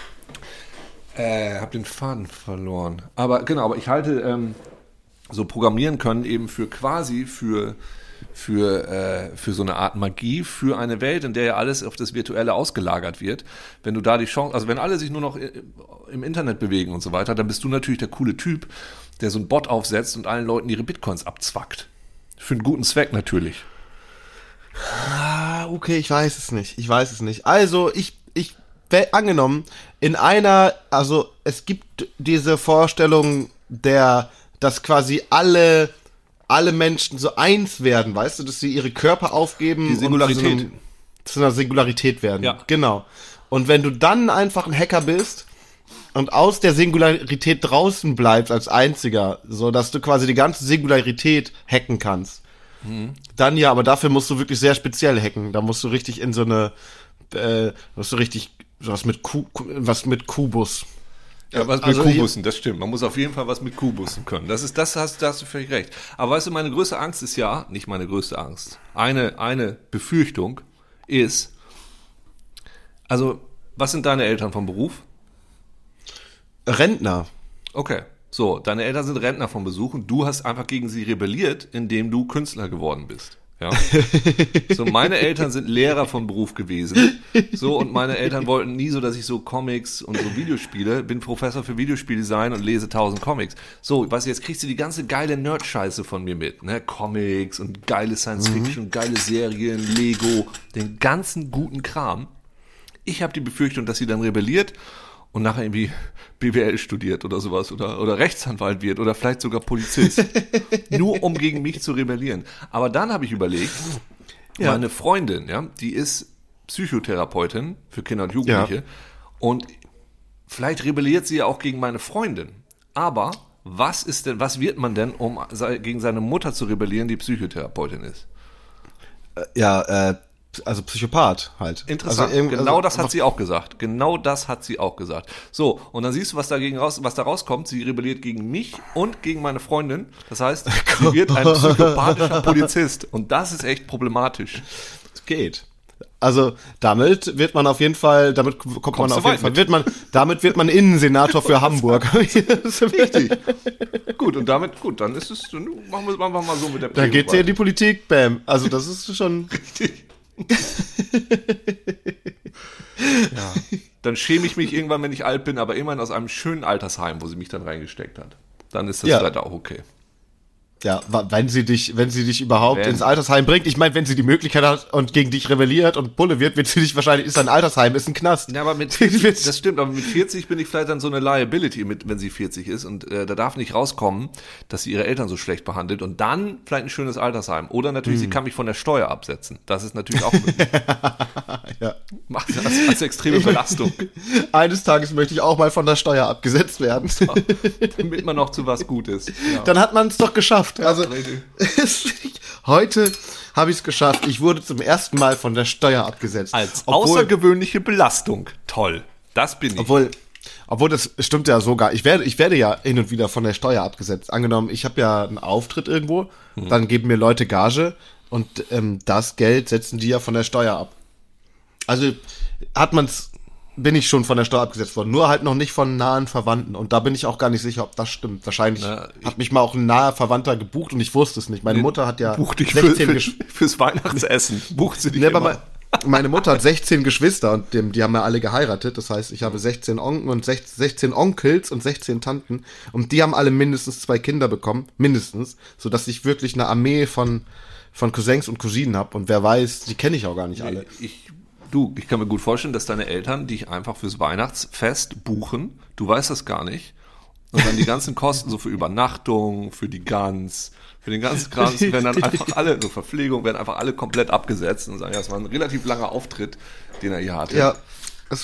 Äh, hab den Faden verloren. Aber genau, aber ich halte ähm, so programmieren können eben für quasi für für äh, für so eine Art Magie, für eine Welt, in der ja alles auf das Virtuelle ausgelagert wird. Wenn du da die Chance, also wenn alle sich nur noch im Internet bewegen und so weiter, dann bist du natürlich der coole Typ, der so einen Bot aufsetzt und allen Leuten ihre Bitcoins abzwackt. Für einen guten Zweck natürlich. Ah, okay, ich weiß es nicht. Ich weiß es nicht. Also, ich, ich, angenommen, in einer, also, es gibt diese Vorstellung der, dass quasi alle, alle Menschen so eins werden, weißt du, dass sie ihre Körper aufgeben. Die Singularität. Und zu, so einem, zu einer Singularität werden. Ja. Genau. Und wenn du dann einfach ein Hacker bist und aus der Singularität draußen bleibst als einziger, so dass du quasi die ganze Singularität hacken kannst, dann ja, aber dafür musst du wirklich sehr speziell hacken. Da musst du richtig in so eine, äh, musst du richtig was mit Ku, was mit Kubus. Ja, was mit Also Kubussen, das stimmt. Man muss auf jeden Fall was mit Kubussen können. Das ist, das hast, da hast du völlig recht. Aber weißt du, meine größte Angst ist ja, nicht meine größte Angst, eine, eine Befürchtung ist, also, was sind deine Eltern vom Beruf? Rentner. Okay. So, deine Eltern sind Rentner vom Besuch und du hast einfach gegen sie rebelliert, indem du Künstler geworden bist. Ja. So, meine Eltern sind Lehrer von Beruf gewesen. So, und meine Eltern wollten nie so, dass ich so Comics und so Videospiele, bin Professor für Videospieldesign und lese tausend Comics. So, weißt du, jetzt kriegst du die ganze geile Nerd-Scheiße von mir mit, ne? Comics und geile Science-Fiction, geile Serien, Lego, den ganzen guten Kram. Ich habe die Befürchtung, dass sie dann rebelliert und nachher irgendwie B W L studiert oder sowas oder, oder Rechtsanwalt wird oder vielleicht sogar Polizist. Nur um gegen mich zu rebellieren. Aber dann habe ich überlegt, Ja. meine Freundin, ja, die ist Psychotherapeutin für Kinder und Jugendliche Ja. und vielleicht rebelliert sie ja auch gegen meine Freundin. Aber was ist denn, was wird man denn, um sei- gegen seine Mutter zu rebellieren, die Psychotherapeutin ist? Ja, äh, also Psychopath halt. Interessant. Also, irgend- genau also, das hat sie auch gesagt. Genau das hat sie auch gesagt. So, und dann siehst du, was dagegen raus, was da rauskommt. Sie rebelliert gegen mich und gegen meine Freundin. Das heißt, sie wird ein psychopathischer Polizist. Und das ist echt problematisch. geht. Also damit wird man auf jeden Fall, damit kommt Kommst man du auf jeden weit Fall, mit. wird man, damit wird man Innensenator für Hamburg. Richtig. Gut, und damit, gut, dann ist es, dann machen wir, machen wir mal so mit der Da Prio geht's ja in die weiter. Politik, bam. Also das ist schon. Richtig. dann schäme ich mich irgendwann, wenn ich alt bin, aber immerhin aus einem schönen Altersheim, wo sie mich dann reingesteckt hat. Dann ist das Ja. vielleicht auch okay. Ja, wa- wenn sie dich, wenn sie dich überhaupt Wenn. ins Altersheim bringt, ich meine, wenn sie die Möglichkeit hat und gegen dich rebelliert und Bulle wird, wird sie dich wahrscheinlich, ist ein Altersheim, ist ein Knast. Ja, aber mit vierzig, das stimmt, aber mit vierzig bin ich vielleicht dann so eine Liability, mit, wenn sie vierzig ist und äh, da darf nicht rauskommen, dass sie ihre Eltern so schlecht behandelt und dann vielleicht ein schönes Altersheim. Oder natürlich, sie kann mich von der Steuer absetzen. Das ist natürlich auch möglich. Ja. Macht das als extreme Belastung, Eines Tages möchte ich auch mal von der Steuer abgesetzt werden. damit man noch zu was gut ist. Ja. Dann hat man es doch geschafft. Also richtig. heute habe ich es geschafft. Ich wurde zum ersten Mal von der Steuer abgesetzt. Als obwohl, außergewöhnliche Belastung. Toll. Das bin ich. obwohl, obwohl das stimmt ja sogar. Ich werde, ich werde ja hin und wieder von der Steuer abgesetzt. Angenommen, ich habe ja einen Auftritt irgendwo, Hm. dann geben mir Leute Gage und ähm, das Geld setzen die ja von der Steuer ab. Also hat man's, bin ich schon von der Steuer abgesetzt worden, nur halt noch nicht von nahen Verwandten. Und da bin ich auch gar nicht sicher, ob das stimmt. Wahrscheinlich Na, ich- hat mich mal auch ein naher Verwandter gebucht und ich wusste es nicht. Meine Mutter hat ja Buch dich für, sechzehn für, Gesch- fürs Weihnachtsessen. Bucht sie dich Nee, aber immer. mein, meine Mutter hat sechzehn Geschwister und dem, die haben ja alle geheiratet. Das heißt, ich habe sechzehn Onkel und sechzehn Onkels und sechzehn Tanten. Und die haben alle mindestens zwei Kinder bekommen. Mindestens. Sodass ich wirklich eine Armee von, von Cousins und Cousinen habe. Und wer weiß, die kenne ich auch gar nicht alle. Ich, du, ich kann mir gut vorstellen, dass deine Eltern dich einfach fürs Weihnachtsfest buchen. Du weißt das gar nicht. Und dann die ganzen Kosten so für Übernachtung, für die Gans, für den ganzen Kram, werden dann einfach alle, so Verpflegung, werden einfach alle komplett abgesetzt und sagen, ja, es war ein relativ langer Auftritt, den er hier hatte. Ja, das,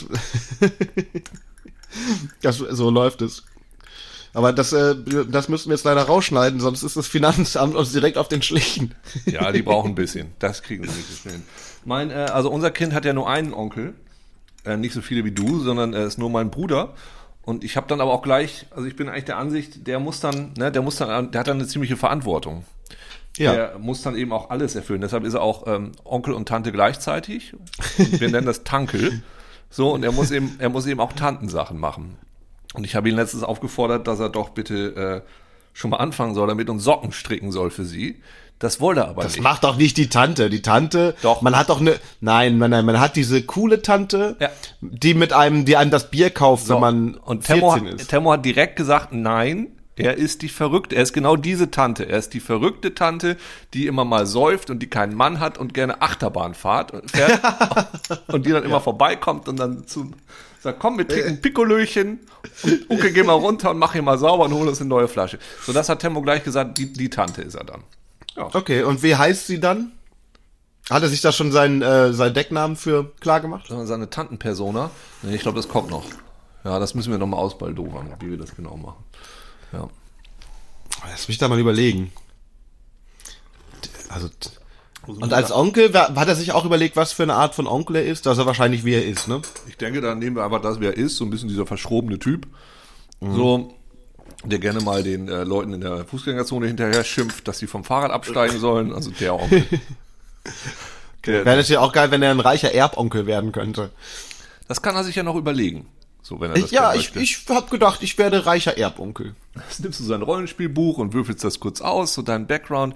das, so läuft es. Aber das, äh, das müssen wir jetzt leider rausschneiden, sonst ist das Finanzamt uns direkt auf den Schlichen. Ja, die brauchen ein bisschen. Das kriegen sie nicht so schnell hin. Mein, äh, also unser Kind hat ja nur einen Onkel, äh, nicht so viele wie du, sondern er ist nur mein Bruder. Und ich habe dann aber auch gleich, also ich bin eigentlich der Ansicht, der muss dann, ne, der muss dann, der hat dann eine ziemliche Verantwortung. Ja. Der muss dann eben auch alles erfüllen. Deshalb ist er auch ähm, Onkel und Tante gleichzeitig. Und wir nennen das Tankel. So, und er muss eben, er muss eben auch Tantensachen machen. Und ich habe ihn letztens aufgefordert, dass er doch bitte äh, schon mal anfangen soll, damit und Socken stricken soll für sie. Das wollte er aber Das nicht. macht doch nicht die Tante. Die Tante, Doch. man hat doch eine, nein, nein, nein, man hat diese coole Tante, Ja. die mit einem, die einem das Bier kauft, So, wenn man und Temmo, vierzehn hat- ist. Temmo hat direkt gesagt, nein, er ist die Verrückte. Er ist genau diese Tante. Er ist die verrückte Tante, die immer mal säuft und die keinen Mann hat und gerne Achterbahn fährt, fährt und die dann immer vorbeikommt und dann zu sagt, komm, wir trinken ein Pikolöchen und Uke, geh mal runter und mach hier mal sauber und hol uns eine neue Flasche. So, das hat Temmo gleich gesagt, die, die Tante ist er dann. Ja. Okay, und wie heißt sie dann? Hat er sich da schon seinen, äh, seinen Decknamen für klar gemacht? Seine Tantenpersona, nee, ich glaube, das kommt noch. Ja, das müssen wir nochmal ausbaldowern, wie wir das genau machen. Ja. Lass mich da mal überlegen. Also, und als Onkel, wa- hat er sich auch überlegt, was für eine Art von Onkel er ist? Dass er wahrscheinlich wie er ist, ne? Ich denke, da nehmen wir einfach das, wer er ist, so ein bisschen dieser verschrobene Typ. So, der gerne mal den äh, Leuten in der Fußgängerzone hinterher schimpft, dass sie vom Fahrrad absteigen sollen. Also der Onkel. Der, Wäre natürlich auch geil, wenn er ein reicher Erbonkel werden könnte. das kann er sich ja noch überlegen. So, wenn er das Ich, ja, gerne ich, möchte. ich hab gedacht, ich werde reicher Erbonkel. Jetzt nimmst du sein Rollenspielbuch und würfelst das kurz aus, so deinen Background.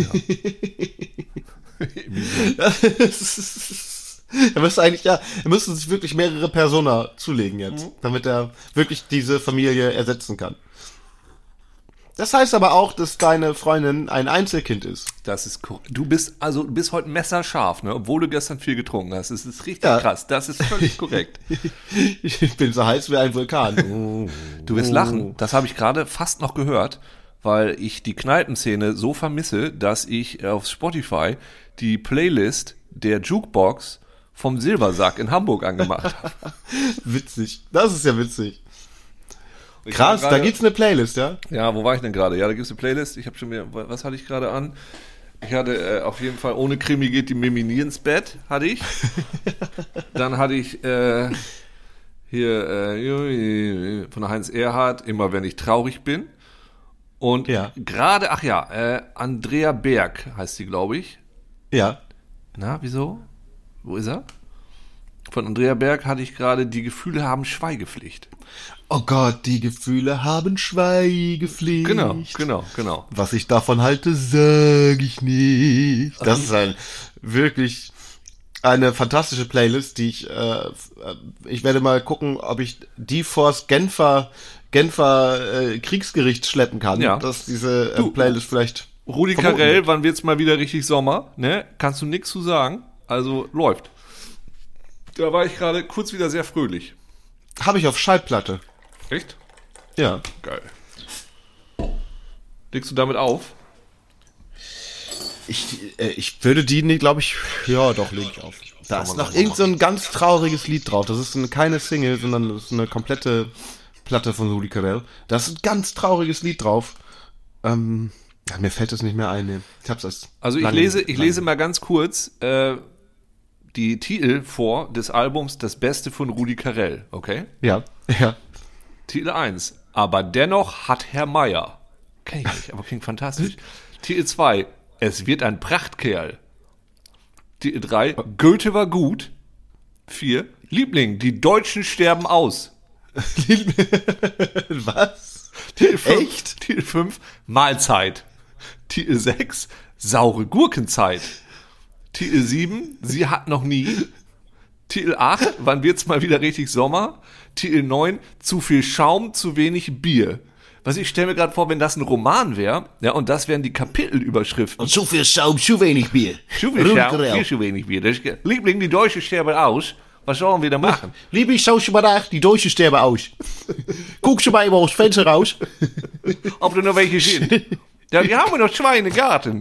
Er müsste eigentlich, ja, er müsste sich wirklich mehrere Persona zulegen jetzt, damit er wirklich diese Familie ersetzen kann. Das heißt aber auch, dass deine Freundin ein Einzelkind ist. Das ist korrekt. Du bist, also, du bist heute messerscharf, ne? Obwohl du gestern viel getrunken hast. Das ist richtig Ja. krass. Das ist völlig korrekt. Ich bin so heiß wie ein Vulkan. Du wirst lachen. Das habe ich gerade fast noch gehört, weil ich die Kneipenszene so vermisse, dass ich auf Spotify die Playlist der Jukebox vom Silbersack in Hamburg angemacht habe. Witzig. Das ist ja witzig. Ich Krass, war da gerade- gibt's eine Playlist, ja? Ja, wo war ich denn gerade? Ja, da gibt's eine Playlist. Ich habe schon mir, was hatte ich gerade an? Ich hatte äh, auf jeden Fall, ohne Krimi geht die Mimi nie ins Bett, hatte ich. Dann hatte ich äh, hier äh, von Heinz Erhardt, immer wenn ich traurig bin. Und Ja. gerade, ach ja, äh, Andrea Berg heißt sie, glaube ich. Ja. Na, wieso? Wo ist er? Von Andrea Berg hatte ich gerade, die Gefühle haben Schweigepflicht. Oh Gott, die Gefühle haben Schweigepflicht. Genau, genau, genau. Was ich davon halte, sag ich nicht. Das ist ein wirklich, eine fantastische Playlist, die ich, äh, ich werde mal gucken, ob ich die vors Genfer, Genfer äh, Kriegsgericht schleppen kann, Ja. dass diese äh, Du, Playlist vielleicht Rudi verboten Carell, wird. wann wird's mal wieder richtig Sommer? Ne? Kannst du nix zu sagen? Also läuft. Da war ich gerade kurz wieder sehr fröhlich. Habe ich auf Schallplatte. Echt? Ja. Geil. Legst du damit auf? Ich, äh, ich würde die, nee, glaube ich, ja, doch, lege ich auf. Da ist noch irgend so ein ganz trauriges Lied drauf. Das ist eine, keine Single, sondern das ist eine komplette Platte von Rudi Carell. Da ist ein ganz trauriges Lied drauf. Ähm, ja, mir fällt es nicht mehr ein. Nee. Ich hab's erst Also ich lange- lese, ich lange- lese mal ganz kurz äh, die Titel vor des Albums Das Beste von Rudi Carell, okay? Ja, ja. Titel eins. Aber dennoch hat Herr Meier. Kenn ich nicht, aber klingt fantastisch. Titel zwei. Es wird ein Prachtkerl. Titel drei. Goethe war gut. vier. Liebling, die Deutschen sterben aus. Was? Titel fünf. Echt? Titel fünf. Mahlzeit. Titel sechs. Saure Gurkenzeit. Titel sieben. Sie hat noch nie. Titel acht. Wann wird's mal wieder richtig Sommer? Titel neun. Zu viel Schaum, zu wenig Bier. Was ich stelle mir gerade vor, wenn das ein Roman wäre, ja, und das wären die Kapitelüberschriften. Und zu viel Schaum, zu wenig Bier. Zu viel Rudi Schaum, Carell. viel zu wenig Bier. Das ist, Liebling, die Deutschen sterben aus. Was sollen wir da machen? Liebling, schau schon mal da, die Deutschen sterben aus. Guck schon mal immer aus dem Fenster raus. Ob da noch welche sind? Ja, die haben wir noch zwei in den Garten.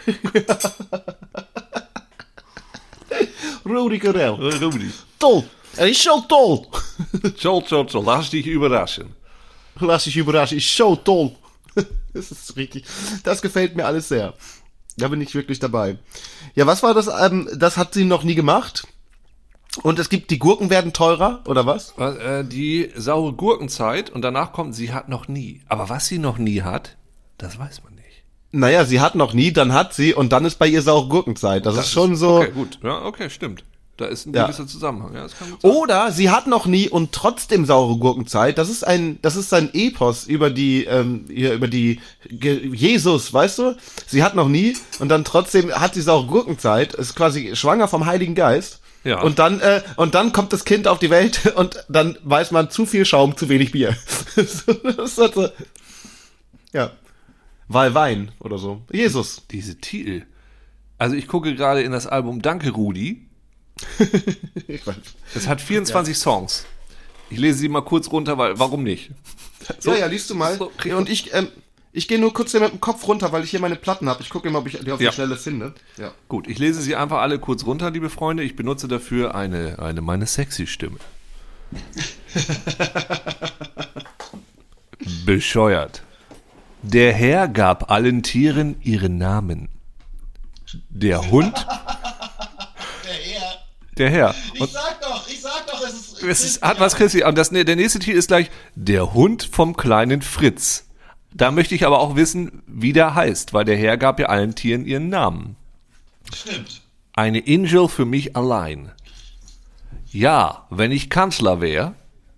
Rudi Carell. Rudi. Toll. Er ist so toll. Zo, zo, zo. Lass dich überraschen. Lass dich überraschen. Ist so toll. Das ist richtig. Das gefällt mir alles sehr. Da bin ich wirklich dabei. Ja, was war das? Ähm, das hat sie noch nie gemacht. Und es gibt, die Gurken werden teurer, oder was? Was, äh, die saure Gurkenzeit und danach kommt, sie hat noch nie. Aber was sie noch nie hat, das weiß man nicht. Naja, sie hat noch nie, dann hat sie und dann ist bei ihr saure Gurkenzeit. Das, ist schon so. Okay, gut. Ja, okay, stimmt. Da ist ein Ja. gewisser Zusammenhang. Ja, das kann gut sein. Oder sie hat noch nie und trotzdem saure Gurkenzeit. Das ist ein, das ist ein Epos über die, ähm, hier, über die Ge- Jesus, weißt du? Sie hat noch nie und dann trotzdem hat sie saure Gurkenzeit. Ist quasi schwanger vom Heiligen Geist. Ja. Und dann, äh, und dann kommt das Kind auf die Welt und dann weiß man zu viel Schaum, zu wenig Bier. So, das ist halt so, ja. Weil Wein oder so. Jesus. Diese Titel. Also ich gucke gerade in das Album Danke, Rudi. Ich weiß. Es hat vierundzwanzig Songs. Ich lese sie mal kurz runter, weil warum nicht? So, ja, ja, liest du mal. so, ja, und ich, ähm, ich gehe nur kurz hier mit dem Kopf runter, weil ich hier meine Platten habe. Ich gucke immer, ob ich die auf Ja. die Schnelle finde. Ja. Gut, ich lese sie einfach alle kurz runter, liebe Freunde. Ich benutze dafür eine, eine meine sexy Stimme. Bescheuert. Der Herr gab allen Tieren ihren Namen. Der Hund. Der Herr. Und sag doch, ich sag doch, es ist... es ist, hat was Christi. Und das, der nächste Titel ist gleich Der Hund vom kleinen Fritz. Da möchte ich aber auch wissen, wie der heißt, weil der Herr gab ja allen Tieren ihren Namen. Stimmt. Eine Insel für mich allein. Ja, wenn ich Kanzler wäre.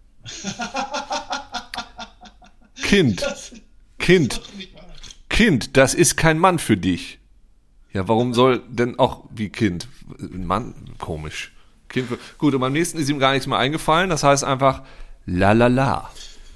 Kind. Kind. Kind, das ist kein Mann für dich. Ja, warum soll denn auch wie Kind? Mann, komisch. Kind für, gut, und beim nächsten ist ihm gar nichts mehr eingefallen. Das heißt einfach la la la.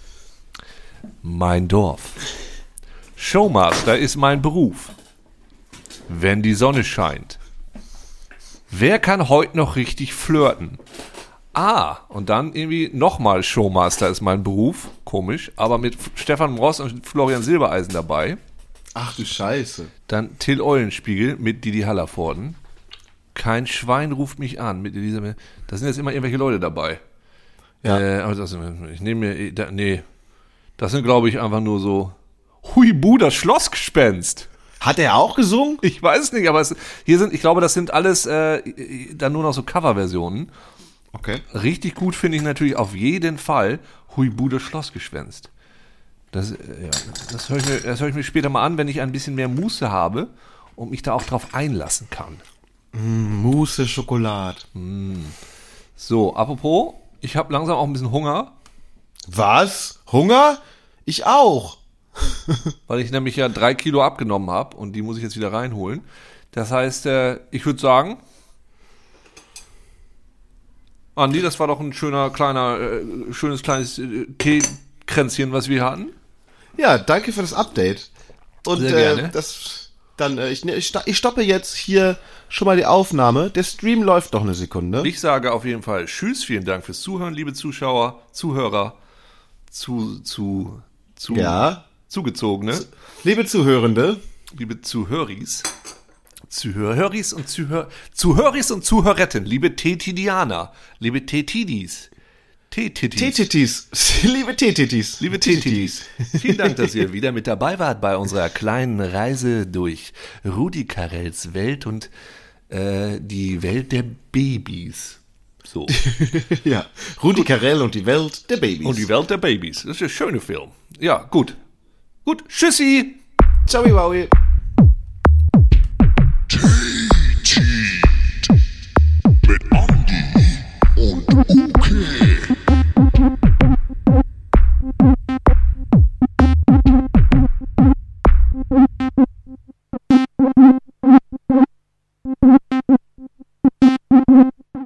Mein Dorf. Showmaster ist mein Beruf. Wenn die Sonne scheint. Wer kann heute noch richtig flirten? Ah, und dann irgendwie nochmal Showmaster ist mein Beruf. Komisch, aber mit Stefan Ross und Florian Silbereisen dabei. Ach du Scheiße. Dann Till Eulenspiegel mit Didi Hallervorden. Kein Schwein ruft mich an mit Elisabeth. Da sind jetzt immer irgendwelche Leute dabei. Ja. Äh, aber das, ich nehme mir, da, nee, das sind glaube ich einfach nur so Huibu, das Schlossgespenst. Hat er auch gesungen? Ich weiß es nicht, aber es, hier sind, ich glaube, das sind alles äh, dann nur noch so Coverversionen. Okay. Richtig gut finde ich natürlich auf jeden Fall Huibu, das Schlossgespenst. Das, äh, ja, das höre ich, mir- das hör ich mir später mal an, wenn ich ein bisschen mehr Muße habe und mich da auch drauf einlassen kann. Mousse Schokolade. So, apropos, ich habe langsam auch ein bisschen Hunger, Was? Hunger? Ich auch. weil ich nämlich ja drei Kilo abgenommen habe und die muss ich jetzt wieder reinholen. Das heißt, äh, ich würde sagen, Andi, das war doch ein schöner, kleiner, äh, schönes kleines äh, Teekränzchen, was wir hatten. Ja, danke für das Update. Und Sehr äh, gerne. das dann äh, ich, ich, ich stoppe jetzt hier schon mal die Aufnahme. Der Stream läuft noch eine Sekunde. Ich sage auf jeden Fall Tschüss, vielen Dank fürs Zuhören, liebe Zuschauer, Zuhörer, zu, zu, zu, Ja. Zugezogene, Liebe Zuhörende, liebe Zuhöris, Zuhöris und Zuhör, Zuhöris und Zuhöretten, liebe Tetidianer, liebe Tetidis, Tetitis, T-Titis, liebe T-Titis, liebe Tetitis. Vielen Dank, dass ihr wieder mit dabei wart bei unserer kleinen Reise durch Rudi Carrells Welt und äh, die Welt der Babys. So. Ja, Rudi Carrell und die Welt der Babys. Und die Welt der Babys. Das ist ein schöner Film. Ja, gut. Gut, tschüssi! Ciao, Wowie.